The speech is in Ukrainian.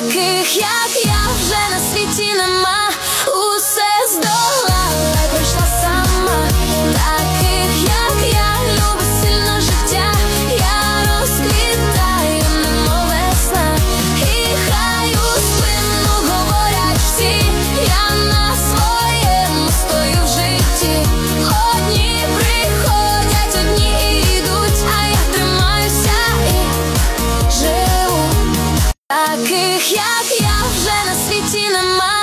Таких, як я, вже на світі нема. Усе здолала, пройшла сама. Таких, як я, любить сильно життя. Я розквітаю, немов весна. І хай у спину говорять всі, я на своєму стою в житті. Одні приходять, одні йдуть, а я тримаюся і живу. Таких, як я, вже на світі нема.